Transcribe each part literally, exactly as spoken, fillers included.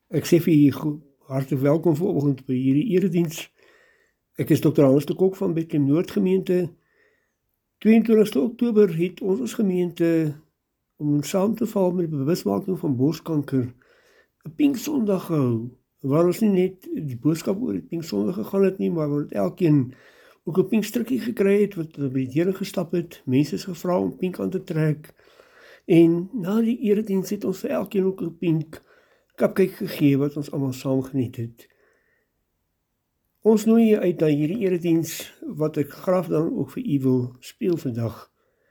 Ek sê vir julle hartlik welkom vanoggend by hierdie erediens. Ek is dokter Hans de Kok van Bethlehem Noord gemeente. twee en twintigste Oktober het ons as gemeente om saam te val met die bewusmaking van borskanker 'n Pinksondag gehou, waar ons nie net die boodskap oor die Pinksondag gegaan het nie, maar waar elkeen ook 'n pinkstrikkie gekry het wat by die Here gestap het. Mense is gevra om pink aan te trek. En na die erediens het ons vir elkeen ook 'n pink cupcake gegee wat ons almal saam geniet het. Ons nooi jy uit na hierdie erediens wat ek graag dan ook vir u wil speel vandag.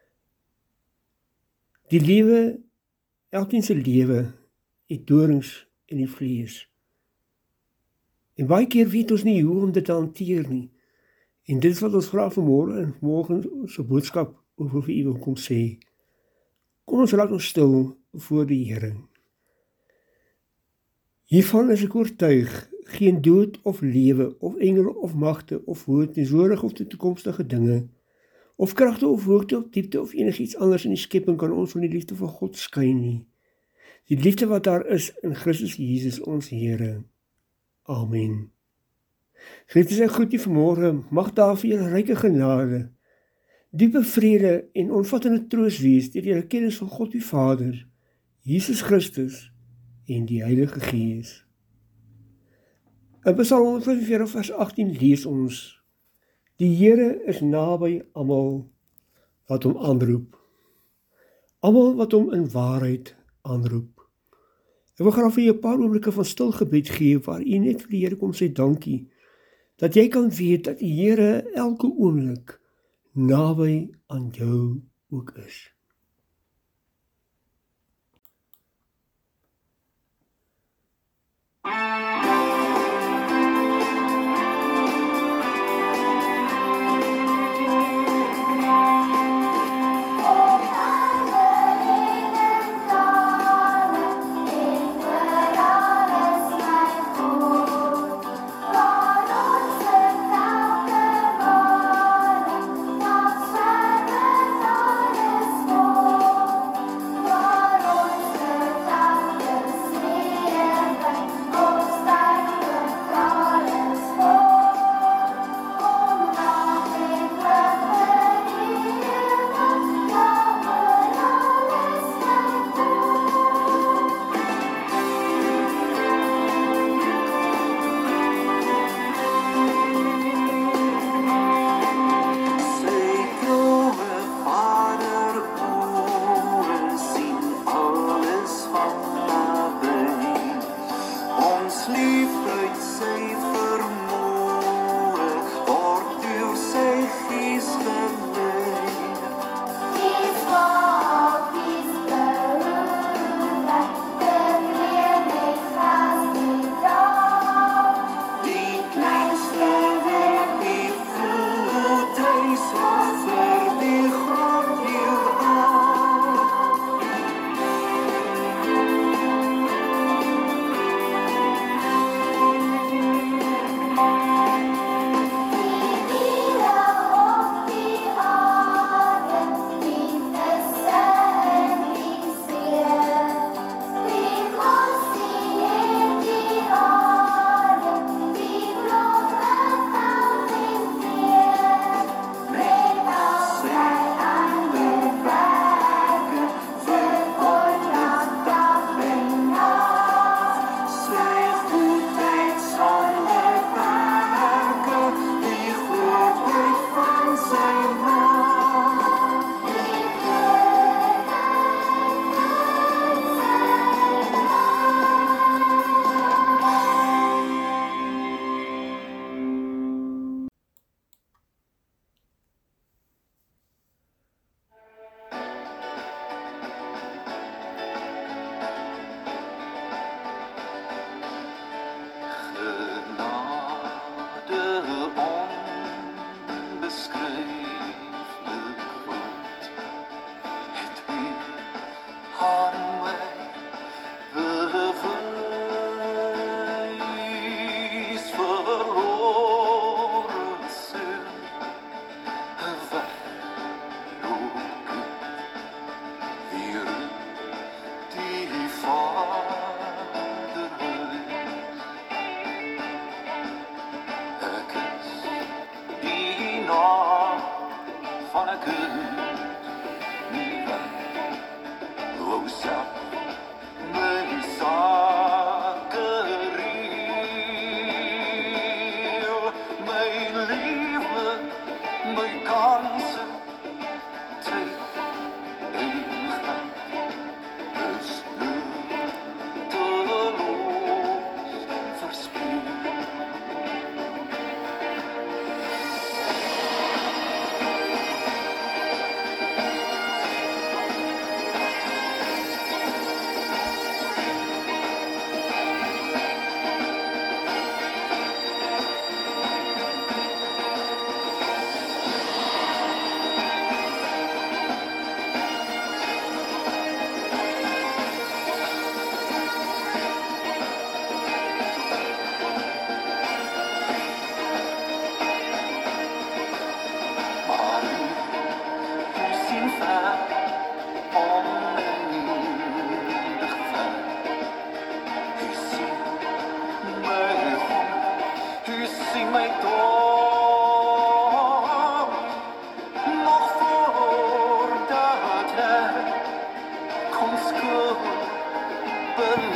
Die lewe, elkeen se lewe het dorings in die vlees. En baie keer weet ons nie hoe om dit te hanteer nie. En dit is wat ons graag vanmôre en môre se boodskap oor vir u wil kom sê. Kom ons laat ons stil voor die Here. Hiervan is ek oortuig, geen dood of lewe, of engele of magte, of woord, teenwoordige of toekomstige dinge, of kragte of hoogte of diepte of enigiets anders in die skepping kan ons van die liefde van God skei nie. Die liefde wat daar is in Christus Jesus ons Here. Amen. Geliefdes en goed, die vanmôre mag daar vir julle ryke genade, diepe vrede en onvattende troos wees deur die kennis van God die Vader, Jesus Christus en die Heilige Gees. In Psalm honderd vyf en veertig vers agttien lees ons: Die Here is naby almal wat hom aanroep. Almal wat hom in waarheid aanroep. Ek wil graag vir jou 'n paar oomblikke van stil gebed gee waar u net vir die Here kom sê dankie, dat jy kan weet dat die Here elke oomblik naby aan jou ook is. my droom nog voordat het kon skubbelen.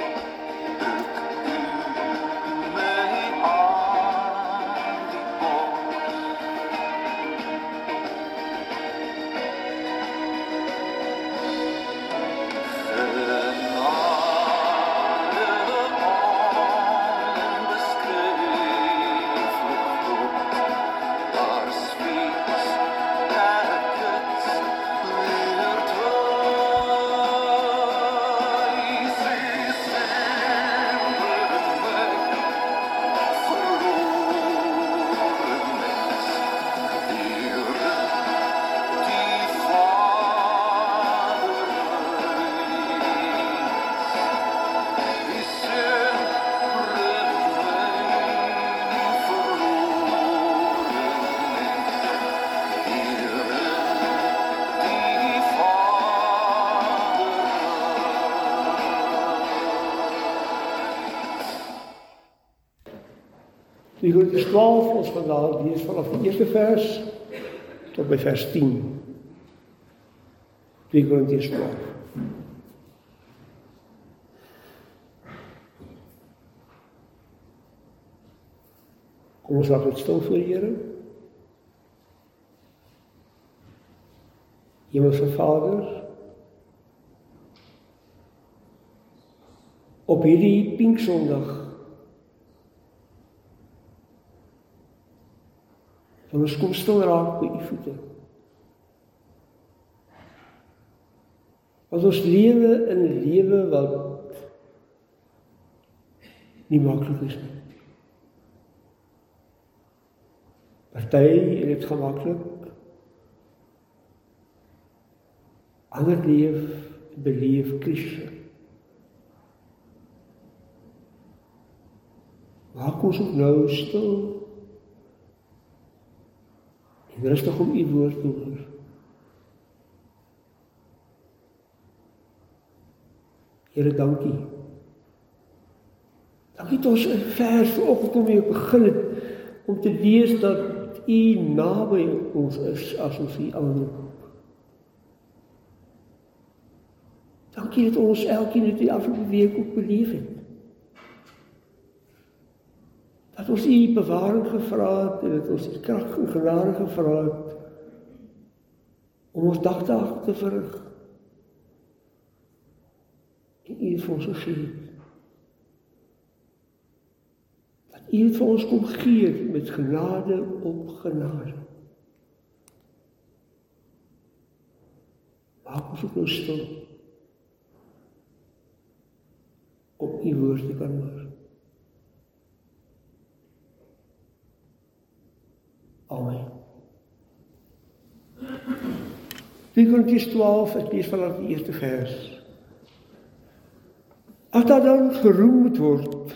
twee Korintiërs twaalf, ons gaan daar lees vanaf die eerste vers tot by vers tien. twee Korintiërs twaalf. Kom ons laat het stil voor die Here. Hemelse Vader, op hierdie Pinksondag en ons kom stil raak by u voete. Want ons lewe in 'n lewe wat nie maklik is nie. Party het dit gemaklik. Ander leef, beleef krisis. Maak ons ook nou stil en rustig om u woord te hoor. Here, dankie. Dankie dat ons 'n vers vanoggend kom mee begin het om te lees dat u naby ons is as ons u aanroep. Dankie dat ons elkeen dit die afgelope week ook beleef het. Dat ons u bewaring gevra het en dat ons die krag en genade gevra het om ons dagtaak te verrig. En u het vir ons gegee. Dat u het vir ons kom gee met genade op genade. Maak ons ook nou stil om u woord te kan hoor. Amen. twee Korintiërs twaalf, ek lees vanaf die eerste vers. As daar dan geroem moet word,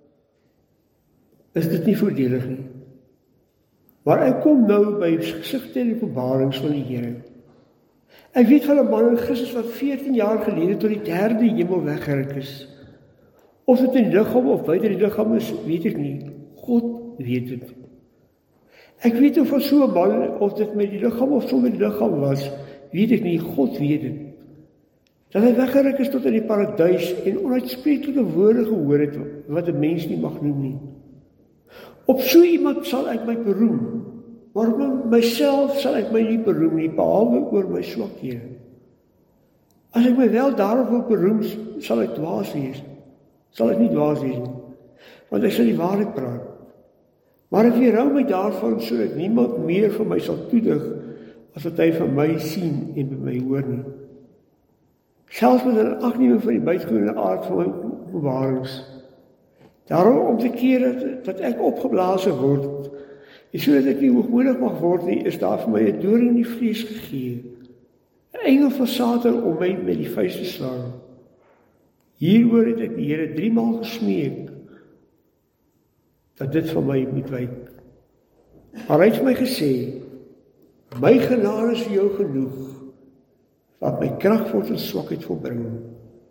is dit nie voordelig nie. Maar ek kom nou by gesigte en openbarings van die Here. Ek weet van 'n man in Christus wat veertien jaar gelede tot die derde hemel weggeruk is. Of dit in die liggaam of buite die liggaam is, weet ek nie. God weet dit. Ek weet of van so 'n man, of dit met die liggaam of sonder die liggaam was, weet ek nie, God weet dit. Dat hy weggeruk is tot in die paradys en onuitspreeklike woorde gehoor het wat 'n mens nie mag noem nie. Op so iemand sal ek my beroem, maar op myself sal ek my nie beroem nie, behalwe oor my swakhede. As ek my wel daarop wil beroem, sal ek dwaas wees. Sal ek nie dwaas wees nie, want ek sal die waarheid praat. Maar ek weerhou my daarvan, sodat niemand meer van my sal toedig, as wat hy van my sien en by my hoor nie. Selfs met 'n agneming van die buitengewone aard van my openbarings. Daarom om te keer dat, dat ek opgeblaas word, en sodat ek nie hoogmoedig mag word nie, is daar vir my 'n doring in die vlees gegee. 'n Engel van Satan om my met die vuis te slaan. Hieroor het ek die Here driemaal gesmeek, dat dit van my moet wyk. Maar hy het my gesê, my genade is vir jou genoeg, wat my krag word in swakheid volbring.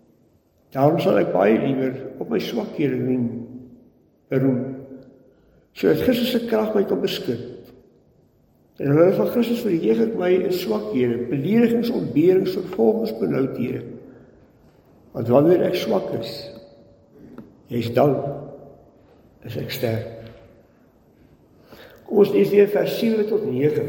Daarom sal ek baie liewer op my swakhede beroem, sodat Christus se krag my kan beskik. En hulle van Christus verheeg ek my in swakhede, beledigings, ontberings, vervolgings, benoudhede. Want wanneer ek swak is, jy's dan, is ek sterk. Kom ons lees weer vers sewe tot nege.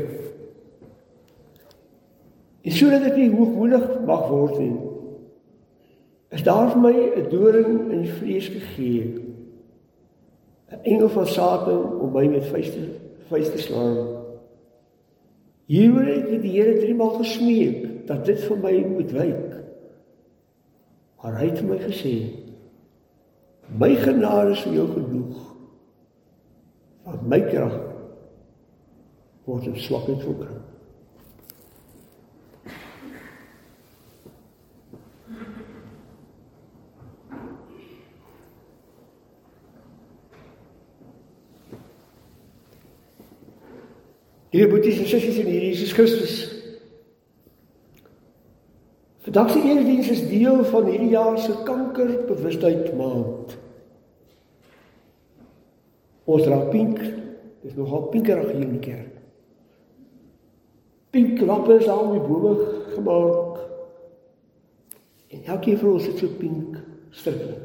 En sodat ek nie hoogmoedig mag word nie, is daar vir my 'n doring in die vlees gegee, 'n engel van Satan om my met vuiste, vuiste slaan. Hieroor het ek die Here driemaal gesmeek, dat dit vir my moet wyk. Maar hy het vir my gesê, my genade is vir jou genoeg, want my krag word in swakheid volbring. Hier boeties en sissies in Jesus Christus. Vandag se erediens is deel van hierdie jaar se kankerbewustheid maand. Ons dra pink, dit is nogal pinkerig hier in die kerk. Pink lappe is al die bome gemaak. En elkeen van ons het so pink strikke.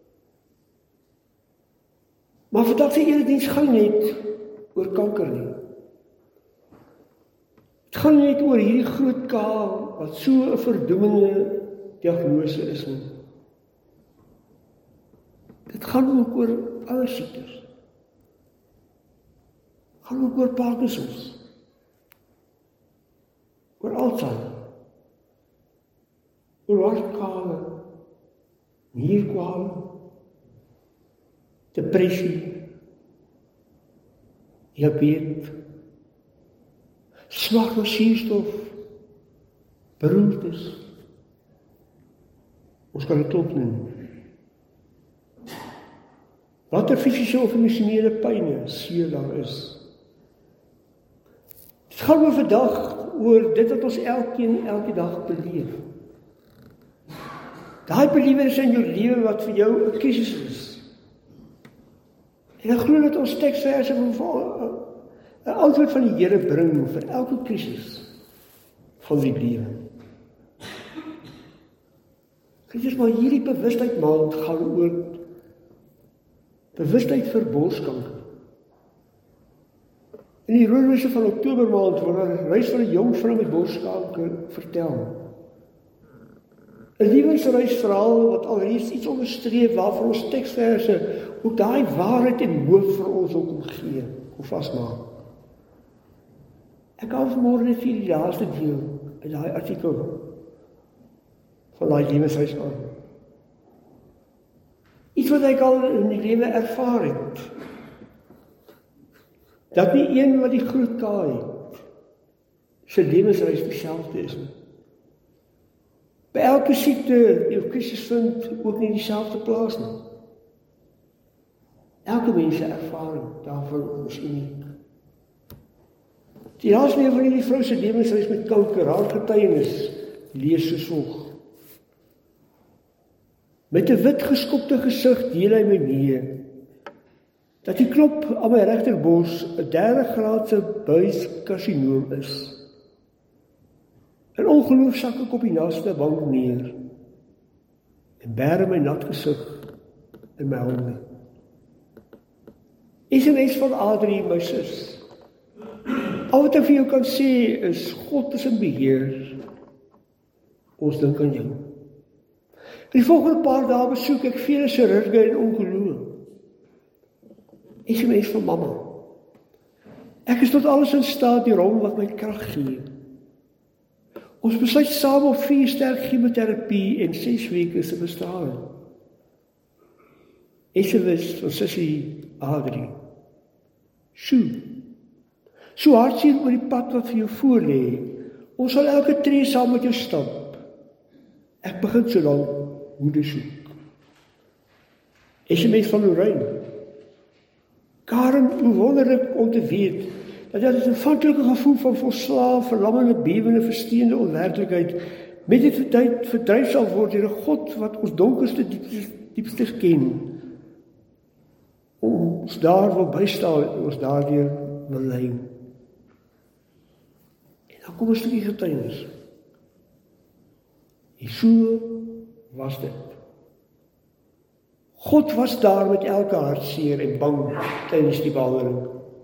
Maar vandag se erediens gaan net oor kanker nie. Het gaan net oor hierdie groot kaal, wat so 'n verdoemende diagnose is nie. Dit gaan ook oor ander siektes. Het gaan ook oor Parkinsons. Oor Alzheimer. Oor hartkwale, nierkwale, depressie, diabetes, swak na suurstof, beroertes. Ons kan dit klop noem. Wat er fisiese of emosionele pyn, seer daar is. Dit gaan oor vandag oor dit wat ons elkeen elke dag beleef. Daai belewenis in jou lewe wat vir jou 'n krisis is. En ek glo dat ons teksverse van 'n antwoord van die Here bring vir elke krisis van die lewe. Krisis, maar hierdie bewustheid maand gaan oor bewustheid vir borskanker. In die roerwisse van Oktober maand word daar 'n reis van 'n jong vrou met borskanker vertel. 'n lewensreisverhaal wat alreeds iets onderstreep waarvan ons teksverse ook daai waarheid en hoop vir ons ook kom gee, kom vasmaak. Ek gaan vanmôre net vir die laaste deel in daai artikel van daai lewensreis aan. Iets wat ek al in die lewe ervaar het. Dat nie een wat die groot K het, sy lewensreis dieselfde is nie. By elke siekte of krisis vind ook nie dieselfde plaas nie. Elke mens se ervaring daarvan is uniek. Die laaste van hierdie vrou se lewensreis met kanker, haar getuienis lees soos volg. Met 'n wit geskopte gesig deel hy my mee dat die knop aan my regterbors 'n derde graadse buiskarssinoom is. In ongeloof sak ek op die naaste bank neer en bære my nat gesig in my hande. Is 'n mens van Adrie, my sus. Al wat ek vir jou kan sê is, God is in beheer. Ons dink aan jou. In die volgende paar dae besoek ek vele chirurge en onkoloog. Is 'n mens van mamma. Ek is tot alles in staat deur hom wat my krag gee. Ons besluit saam op vier sterk chemoterapie en ses weke se bestraling. Is 'n wis van sussie Adrie. Sjoe. So hartseer oor die pad wat vir jou voor lê. Ons sal elke tree saam met jou stap. Ek begin so lank moeder soek. Is 'n mens van Lorraine. Karen, hoe wonderlik om te weet dat dit 'n aanvanklike gevoel van volslae, verlammende, bewende, versteende onwerklikheid met die tyd verdryf sal word deur 'n God wat ons donkerste diepstes, diepstes ken. Om ons daar wil bystaan en ons daardeur wil lei. En dan kom 'n stukkie getuienis. En so was dit. God was daar met elke hartseer en bang tydens die behandeling.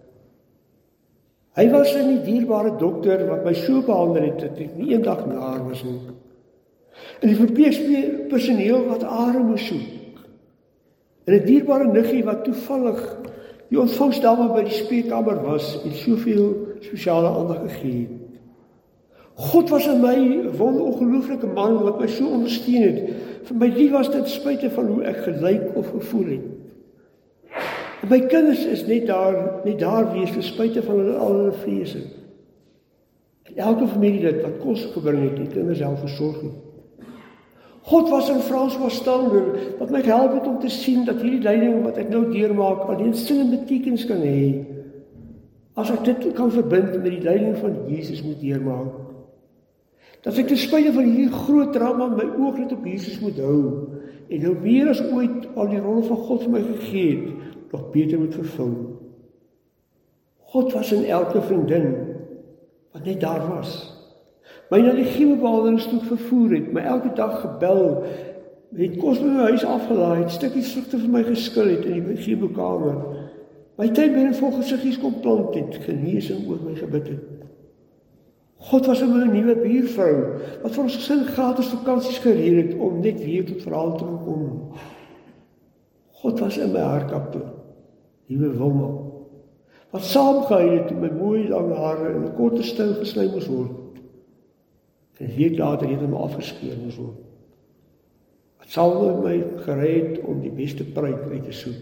Hy was in die dierbare dokter wat my so behandel het, dat ek nie eendag naar was nie. En die verpleegpersoneel wat are moes soek. En 'n dierbare niggie wat toevallig die ontvangsdame by die spreekkamer was en soveel spesiale aandag gegee het. God was in my 'n wonderongelooflike man wat my so ondersteun het. Vir my lief was dit spite van hoe ek gelyk of gevoel het. En my kinders is net daar, net daar wees ten spite van hulle al hulle vrese. En elke familielid wat kos gebring het, die kinders self versorg het. God was in François Stander, wat my gehelp het om te sien dat hierdie lyding wat ek nou deurmaak, alleen sin en betekens kan hê, as ek dit kan verbind met die lyding van Jesus moet deurmaak. Dat ek ten spyte van hierdie groot drama my oog net op Jesus moet hou, en nou meer as ooit al die rol van God vir my gegee het, nog beter moet vervul. God was in elke vriendin, wat net daar was. My na die chemobehandelingstoek vervoer het, my elke dag gebel, het kos by my huis afgelaai, het stukkies vrugte vir my geskil het in die chemokamer. My tuinbeen en vogelsiggies kom plant het, genesing oor my gebid het. God was in my 'n nuwe buurvrou, wat vir ons gesin gratis vakansies gereël het, om net weer tot verhaal te kom. God was in my haarkapper, nuwe Wilma, wat saamgehuil het toe my mooi lange hare in 'n korte styl gesny moes word. En 'n week later het hom afgeskeer moes word. Wat sal my gered om die beste pruik uit te soek.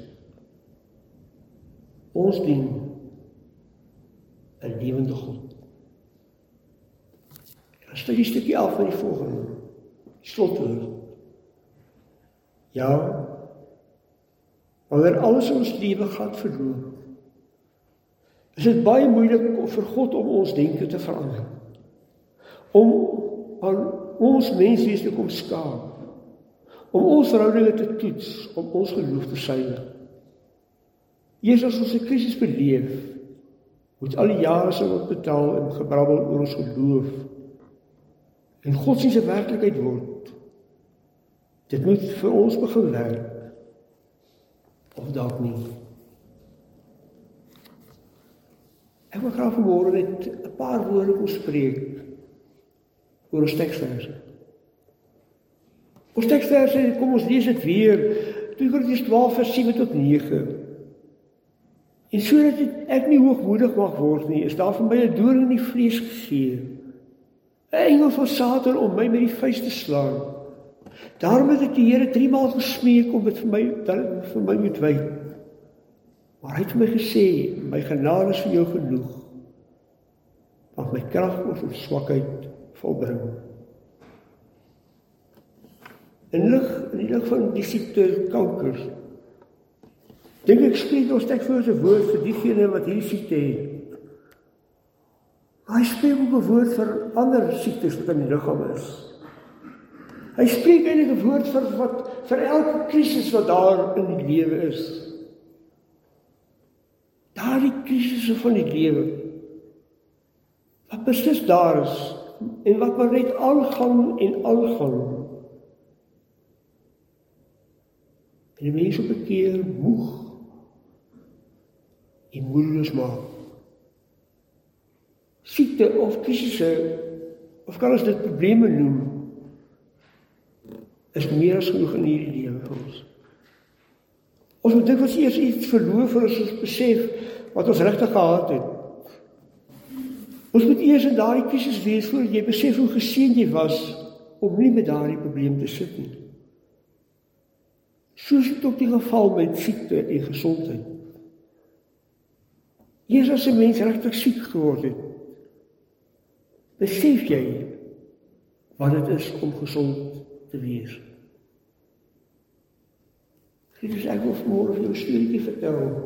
Ons dien 'n lewende God. Dan stel die stukkie af van die volgende, die slotwoord. Ja, wanneer alles in ons lewe gaan verloor, is dit baie moeilik vir God om ons denke te verander. Om aan ons menswees te kom skaap, om ons verhoudinge te toets, om ons geloof te suiwer. Eers as ons 'n krisis beleef, moet al die jare sal word betaal en gebrabbel oor ons geloof, en godsdienst 'n werklikheid word. Dit moet vir ons begin werk, of dalk nie. Ek wil graag vanmôre net 'n paar woorde kom spreek oor ons teksverse. Ons teksverse, kom ons lees dit weer, twee Korintiërs twaalf vers sewe tot nege. En sodat ek nie hoogmoedig mag word nie, is daar vir my 'n doorn in die vlees gegee, 'n engel van Satan om my met die vuis te slaan. Daarom het ek die Here driemaal gesmeek om dit vir my, dat vir my moet wyk. Maar hy het my gesê, my genade is vir jou genoeg, want my krag word in swakheid volbring. In lig, in die lig van die siekte kankers, dink ek spreek ons teks vir 'n woord vir diegene wat hierdie siekte het. Maar hy spreek ook 'n woord vir ander siektes wat in die liggaam is. Hy spreek eintlik 'n woord vir wat vir elke krisis wat daar in die lewe is. Daardie krisisse van die lewe, wat beslis daar is, en wat maar net aangaan en aangaan. En die mens op 'n keer moeg en moedeloos maak. Siekte of krisisse, of kan ons dit probleme noem, is meer as genoeg in hierdie lewe vir ons. Ons moet dikwels eers iets verloor vir ons besef wat ons regtig gehad het. Ons moet eers in daardie krisis wees voordat jy besef hoe geseënd jy was om nie met daardie probleem te sit nie. Soos dit ook die geval met siekte en gesondheid. Eers as 'n mens regtig siek geword het, besef jy wat dit is om gesond te wees. Dus ek wil vanmôre vir jou 'n storieetjie vertel.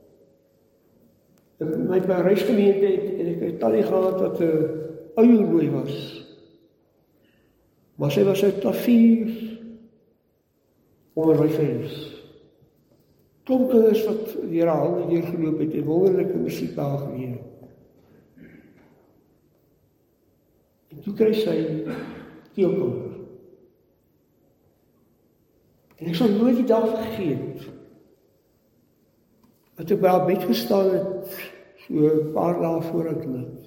In my Parysgemeente het, het ek 'n tannie gehad wat 'n uielrooi was. Maar sy was 'n klavier onderwyseres. klomp kinders wat weer haar hande deurgeloop het en wonderlike musiek by haar geleer het. En toe kry sy keelkanker. En ek sal nooit die dag vergeet, dat ek by haar bed gestaan het, so 'n paar dae voor ek dood.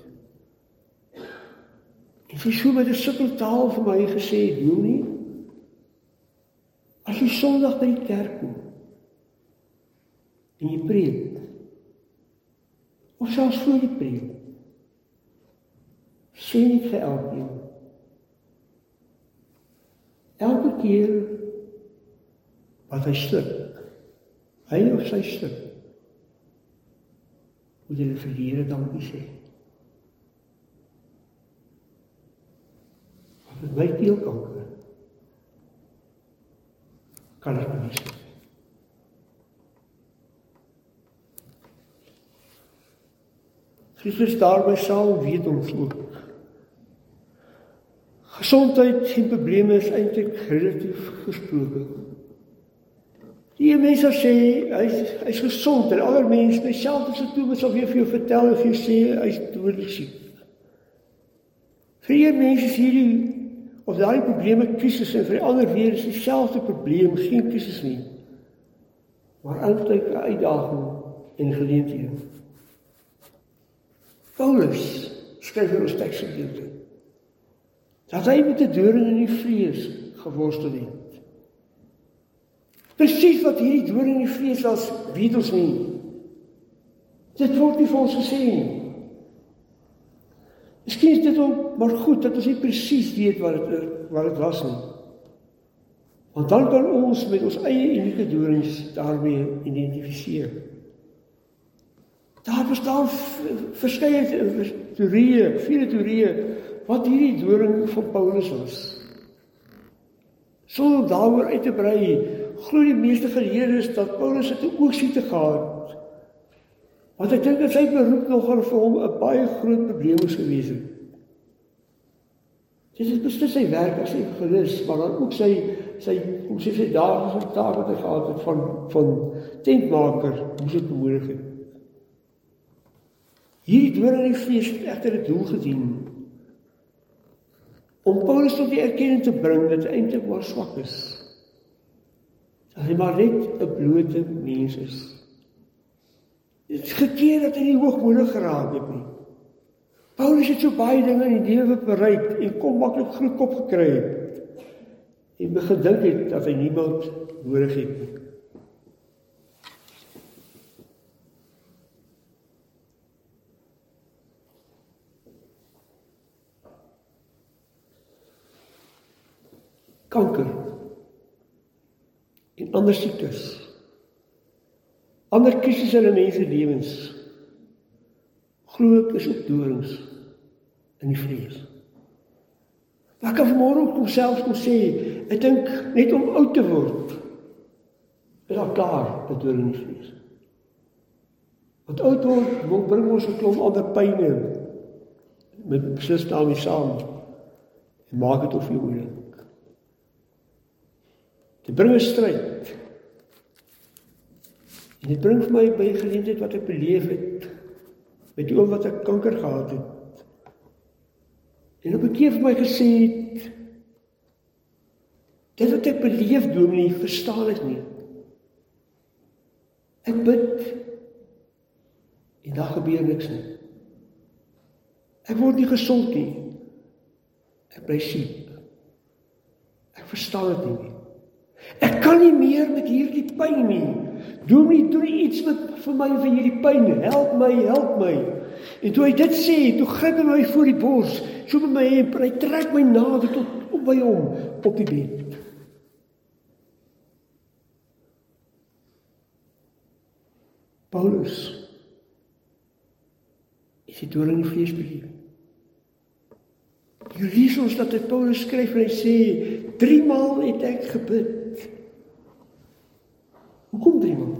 En sy so met 'n sukkeltaal vir my gesê, Dominee, as jy Sondag by die kerk kom, en jy preek, of selfs voor die preek, sê nie vir elkeen. Elke keer wat hy sluk, hy of sy sluk, moet jy vir die Here dankie sê. Want met my keelkanker kan ek nie sê. Christus daarby saam weet ons ook. Gesondheid en probleme is eintlik relatief gesproke. Die mense sê, hy is, hy is gezond, en ander mense, myself is toe, sal weer vir jou vertel, of jy sê, hy is dodelijk siek. Vir die mense is hierdie, of daar die probleme krisis, en vir die ander weer is die selfde probleem, geen krisis nie, maar eintlik 'n uitdaging en geleenthede. Paulus skryf in ons teksgedeelte, dat hy met die doring in die vlees geworstel het. Presies wat hierdie doring in die vlees was, weet ons nie. Dit word nie vir ons gesê nie. Miskien is dit ook maar goed, dat ons nie presies weet wat het, wat het was nie. Want dan kan ons met ons eie unieke dorings daarmee identifiseer. Daar bestaan verskeie teorieë, vele teorieë, wat hierdie doring van Paulus was. Sonder daaroor uit te brei, glo die meeste geleerdes dat Paulus het 'n oogsiekte gehad. Want ek dink dat sy beroep nogal vir hom 'n baie groot probleem moes gewees het. Dit is beslis sy werk as evangelis, maar dan ook sy, sy, hoe sê sy daaglikse taak wat hy gehad het van, van tentmaker, moes het bemoedig het. Hierdie doring in die vlees het egter 'n doel gedien, om Paulus tot die erkenning te bring dat hy eintlik maar swak is. Dat hy maar net 'n blote mens is. Dit is gekeer dat hy nie hoogmoedig geraak het nie. Paulus het so baie dinge in die lewe bereik en kom maklik groot kop gekry het. En begin dink het dat hy niemand nodig het nie. Kanker en ander siektes, ander krisisse in mense lewens, glo ek is ook dorings in die vlees. Maar ek kan vanmôre ook homself kom sê, ek dink net om oud te word, is al klaar 'n doring in die vlees. Want oud word, bring ons 'n klomp ander pyne, met beslis daarmee saam, en maak dit of jy moeilik. Dit bring 'n stryd. En dit bring vir my by 'n geleentheid wat ek beleef het, met die oom wat ek kanker gehad het. En op 'n keer vir my gesê het, dit wat ek beleef, Dominee, verstaan ek nie. Ek bid, en daar gebeur niks nie. Ek word nie gesond nie. Ek bly siek. Ek verstaan dit nie. Ek kan nie meer met hierdie pyn nie. Dominee, doen iets met, vir my van hierdie pyn. Help my, help my. En toe hy dit sê, toe gryp hy my voor die bors, so met my hemp, en hy trek my nader tot op by hom, op die bed. Paulus is die doring in die vlees beleef. Jy lees ons dat hy Paulus skryf en hy sê, drie maal het ek gebid. Hoekom drie maal?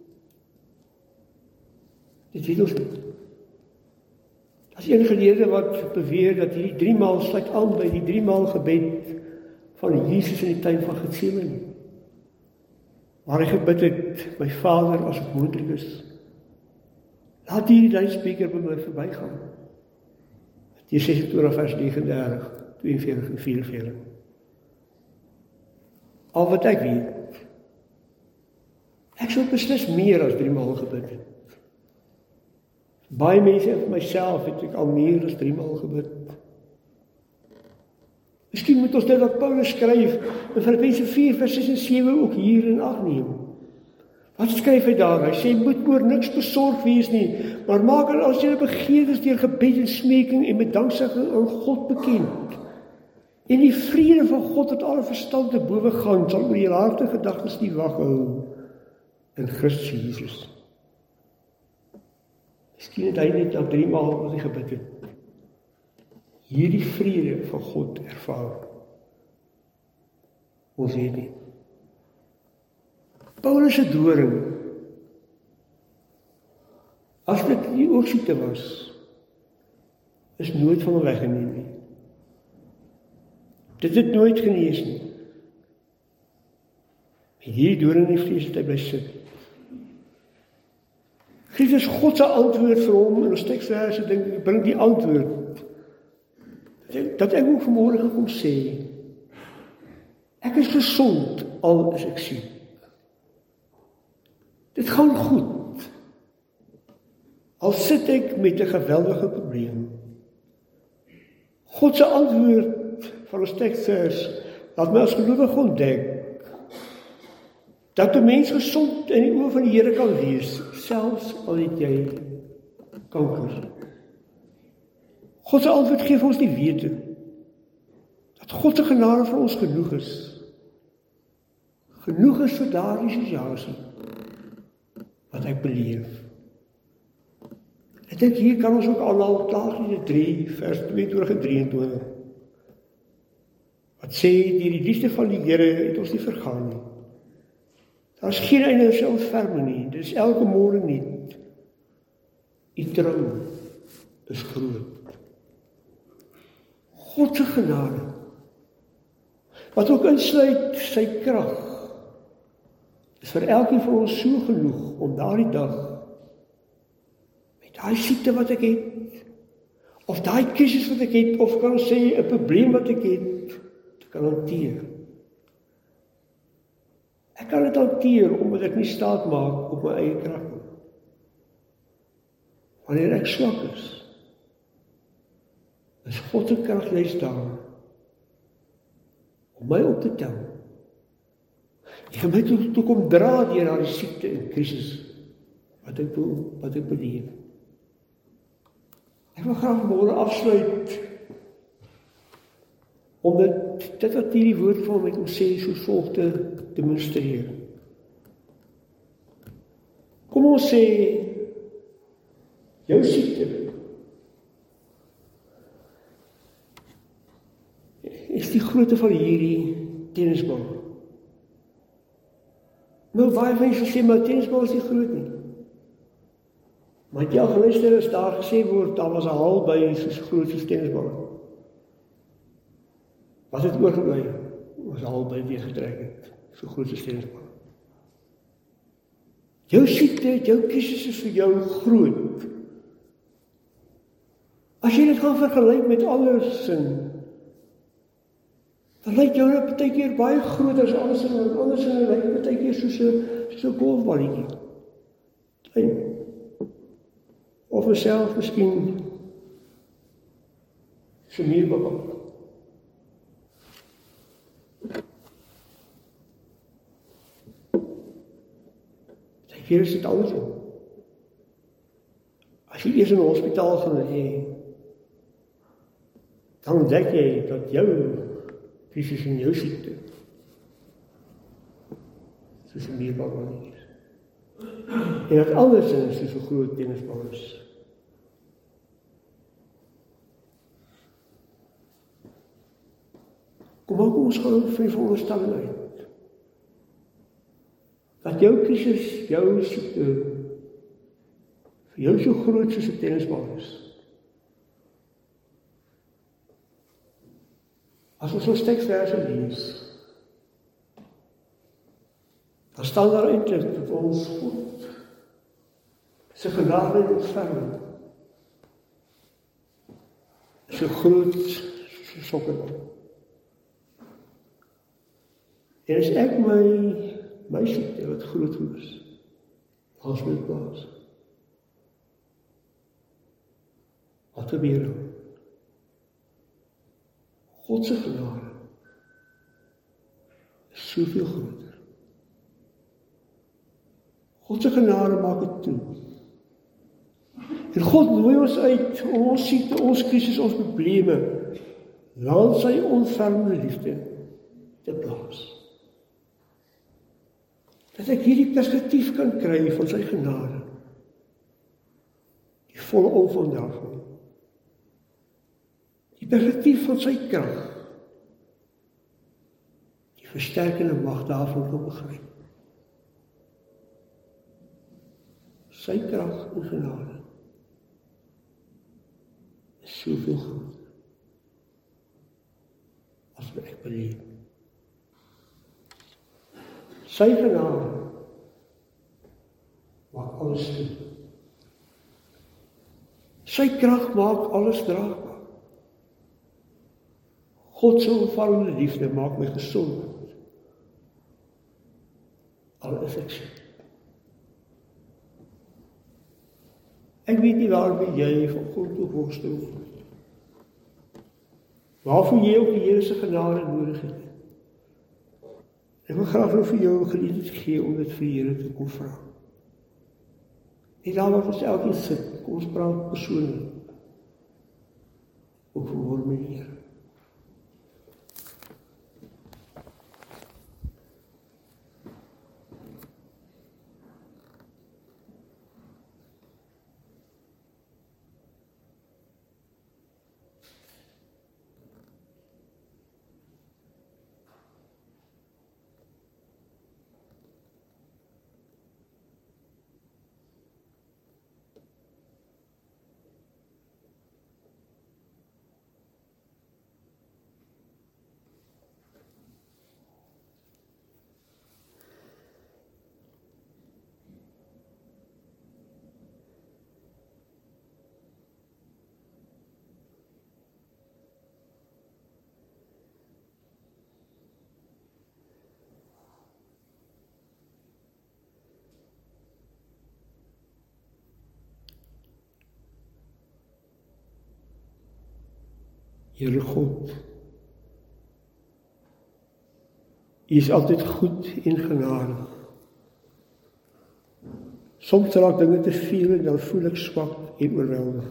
Dit weet ons nie. As een geleerde wat beweer dat hierdie drie maal sluit aan by die drie maal gebed van Jesus in die tuin van Getsemane. waar hy gebid het, my Vader, as het moontlik is, laat hierdie luidspreker by my verbygaan. Matteus ses en twintig vers negenendertig, tweeënveertig en vierenveertig. Al wat ek weet, ek sou beslis meer as drie maal gebid het. Baie mense en vir myself het ek al meer as drie maal gebid. Miskien moet ons dit wat Paulus skryf in Filippense vier vers ses en sewe ook hier in ag neem. Wat skryf hy daar? Hy sê, moet oor niks besorg wees nie, maar maak al as julle begeertes deur gebed en smeking en met danksegging aan God bekend. En die vrede van God wat alle verstand te bowe gaan, sal oor julle harte en gedagtes nie wag hou in Christus Jesus. Miskien het hy net al drie maal wat hy gebid het, hierdie vrede van God ervaar. Ons weet nie. Paulus se doring, as dit die oogsiekte was, is nooit van hom weggeneem nie. Dit het nooit genees nie. En hierdie doring in die vlees het hy bly sit. Christus God se antwoord vir hom in ons teksverse, dink ek, bring die antwoord. Dat ek ook vanmôre gekom sê, ek is gesond, al is ek siek. Dit gaan goed, al sit ek met 'n geweldige probleem. God se antwoord van ons teksvers, laat my as gelowige ontdek, dat 'n mens gesond in die oë van die Here kan wees, selfs al het jy kanker. God se antwoord gee vir ons die wete, dat God se genade vir ons genoeg is. Genoeg is vir daardie situasie, wat ek beleef. Ek dink hier kan ons ook aanhaal Klaagliedere drie, vers tweeëntwintig en drieëntwintig, wat sê, deur die liefde van die Here het ons nie vergaan nie. Daar is geen einde aan sy ontferming nie, dit is elke môre nuut. U trou is groot. God se genade, wat ook insluit sy krag, is vir elkeen van ons so genoeg om daardie dag, met daai siekte wat ek het, of daai krisis wat ek het, of kan ons sê, 'n probleem wat ek het, te kan hanteer. Ek kan dit hanteer, omdat ek nie staat maak op my eie krag nie. Wanneer ek swak is, is God se krag juist daar, om my op te tel. En my toe, toe kom dra deur daardie siekte en krisis, wat ek, wat ek beleef. Ek wil graag môre afsluit, om dit, dit wat hierdie woord van my kom sê, soos volg te demonstreer. Kom ons sê, jou siekte is die grootte van hierdie tennisbal. Nou, baie mense sê, maar tennisbal is nie groot nie. Maar het jy al geluister as daar gesê word, daar was 'n hal by soos groot soos tennisbal. Wat het oorgebly? Was 'n hal by weer getrek het, so groot soos tennisbal. Jou siekte, jou krisis is vir jou groot. As jy dit gaan vergelyk met ander sin, dan lyk jou net partykeer baie groter as alles in, en anders in lyk partykeer soos 'n soos 'n golfballetjie. Klein. Of myself miskien so meer bepaal. Partykeer is dit andersom. As jy eers in 'n hospitaal gaan hê, dan ontdek jy dat jou krisis in jou siekte soos 'n meerbal is. En dat alles in soos 'n groot tennisbal is. Kom maar, kom ons gaan vir die veronderstelling uit. Dat jou krisis, jou siekte, vir jou so groot soos 'n tennisbal is. As ons ons teksverse lees, Dan staan daar eintlik dat ons God sy genade en ontferming so groot soos 'n sokkerbal. En as ek my my siekte wat groot is, as my plaas, wat gebeur dan? God se genade is soveel groter. God se genade maak dit toe. En God nooi ons uit om ons siekte, ons krisis, ons probleme, laat sy ontfermende liefde te plaas. Dat ek hierdie perspektief kan kry van sy genade, die volle omvang daarvan, die perspektief van sy krag, die versterkende mag daarvan kan begryp. Sy krag en genade is soveel groter as wat ek beleef. Sy genade maak alles toe. Sy krag maak alles draagbaar. God se omvallende liefde maak my gesond. Al is ek siek. Ek weet nie waarmee jy van God toe worstel nie. Waarvoor jy ook die Here se genade nodig het. Ek wil graag nou vir jou geleentheid gee om dit vir die Here te kom vra. En daar waar ons elkeen sit, kom ons praat persoonlik. Ook vir my Here. Here God, U is altyd goed en genadig. Soms raak dinge te veel en dan voel ek swak en oorweldig.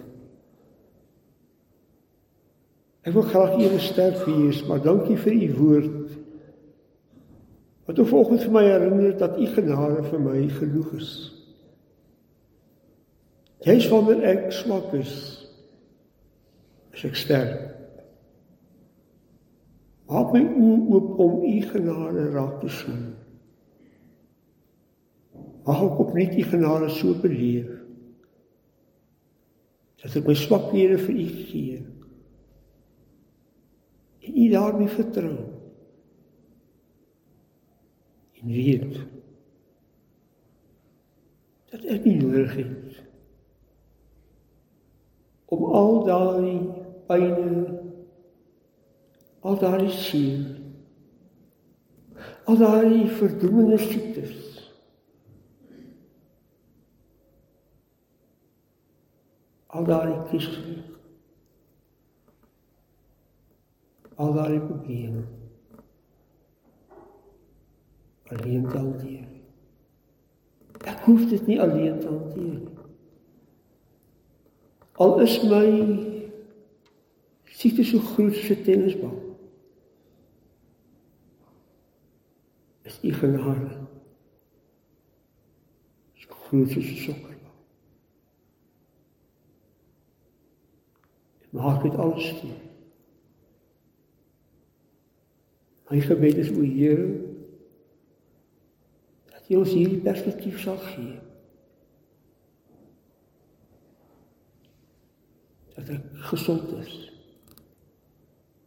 Ek wil graag ewe sterk wees, maar dankie vir U woord, wat ook vanoggend vir my herinner dat U genade vir my genoeg is. Juist wanneer ek swak is, is ek sterk. Maak my oë oop om U genade raak te sien. Mag ek opnuut U genade so beleef, dat ek my swakhede vir U gee, en U daarmee vertrou, en weet, dat ek nie nodig het, om al daai pyne, al daardie seer, al daardie verdoemende siektes, al daardie krisis, al daardie probleme, alleen te hanteer. Ek hoef dit nie alleen te hanteer. Al is my siekte so groot soos 'n tennisbal, is U genade so groot soos 'n sokkerbal. Maak dit alles toe. My gebed is, o Here, dat U ons hierdie perspektief sal gee. Dat ek gesond is.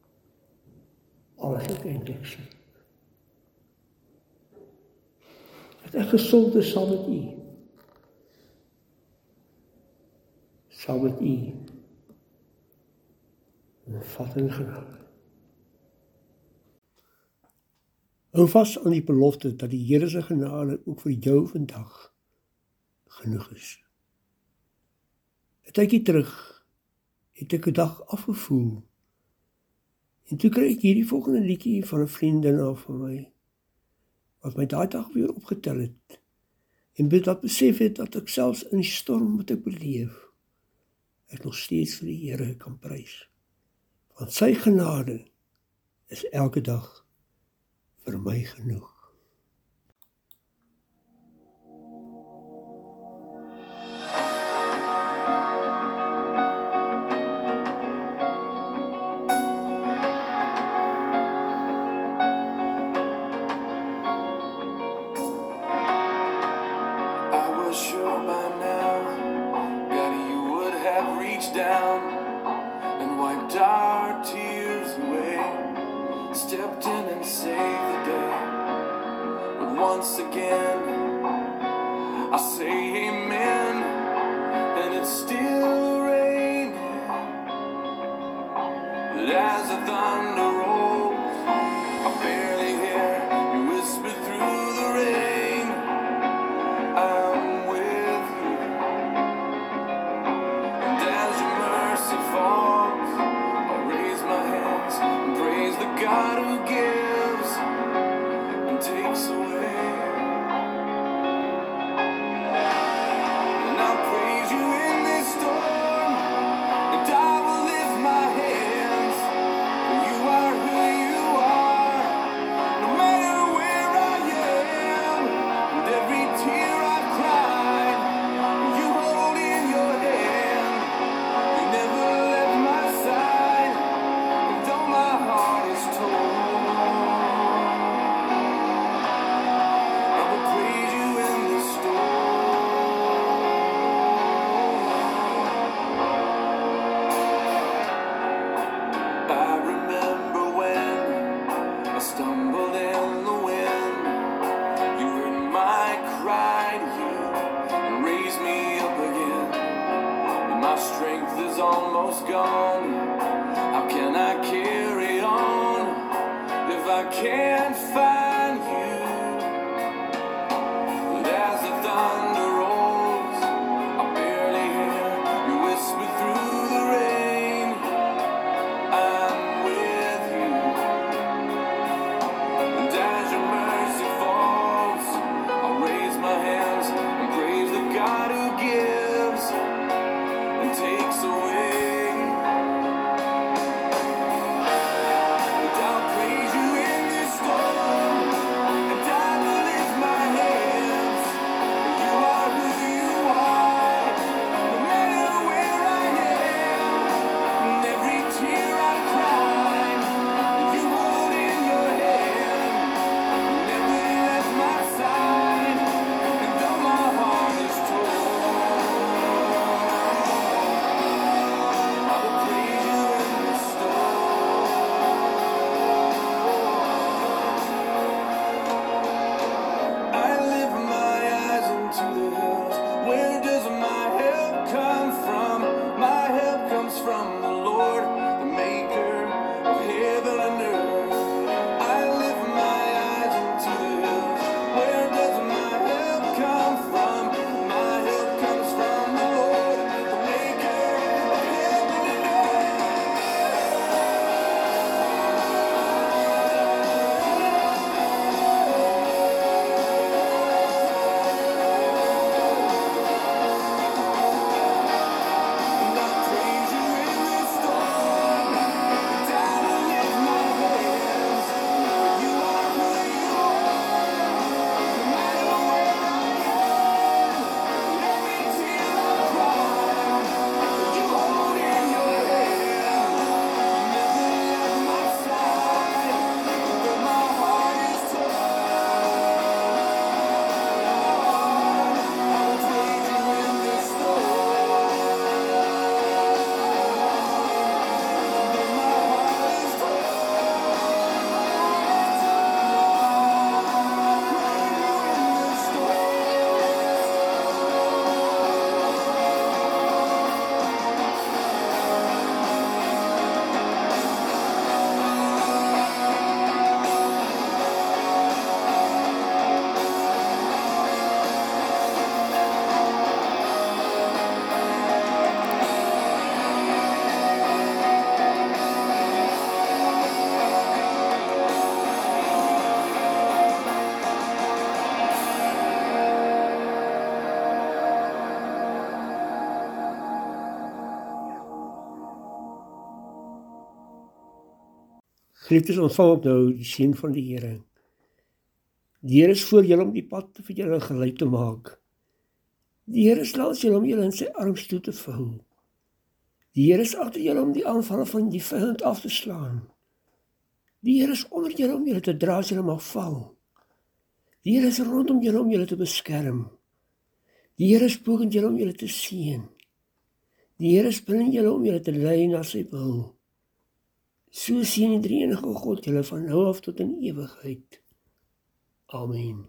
Alles ek eintlik sien. dat ek gesond is saam met U. Saam met U. En vat in genade. Hou vas aan die belofte dat die Here se genade ook vir jou vandag genoeg is. 'n Tydjie terug het ek 'n dag afgevoel. En toe kry ek hierdie volgende liedjie van 'n vriendin van my, wat my daai dag weer opgetel het, en dat besef het dat ek selfs in die storm wat ek beleef, ek nog steeds vir die Here kan prys. Want sy genade is elke dag vir my genoeg. Down and wiped our tears away, stepped in and saved the day. But once again I say amen, and it's still raining. But as the thunder rolls, I barely hear you whisper through the rain, I'm with you. And as your mercy falls, I'll raise my hands and praise the God who gives and takes away. And I'll praise you in this storm, and I will lift my hands, for you are who you are, no matter where I am. And every tear I've cried, you hold in your hand. You never left my side, and though my heart is torn, I will praise you in the storm. I remember when I stumbled in the wind. You heard my cry to you and raised me up again. When my strength is almost gone, how can I carry on if I can't find you? But as the thunder rolls, I barely hear you whisper through the rain, I'm with you. And as your mercy falls, I'll raise my hands and praise the God who gives and takes away. And I'll praise you in this storm, Geliefdes, ontvang ook nou die seën van die Here. Die Here is voor julle om die pad vir julle gelei te maak. Die Here is langs julle om julle in sy arms toe te vou. Die Here is agter julle om die aanvalle van die vyand af te slaan. Die Here is onder julle om julle te dra as julle mag val. Die Here is rondom julle om julle te beskerm. Die Here is bokant julle om julle te seën. Die Here is binne julle om julle te lei na sy wil. So seën die drie-enige God julle van nou af tot in ewigheid. Amen.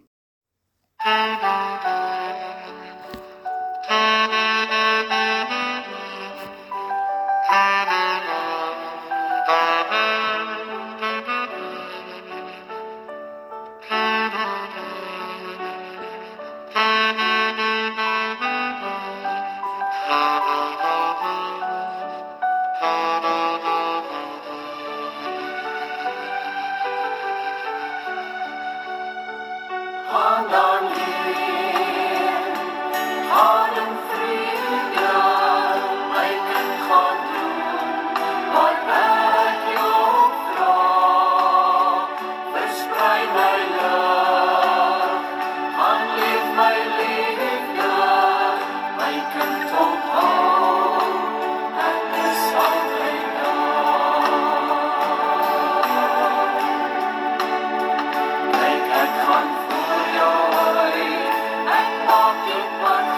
Ek kan voor jou uit, ek maak dit wat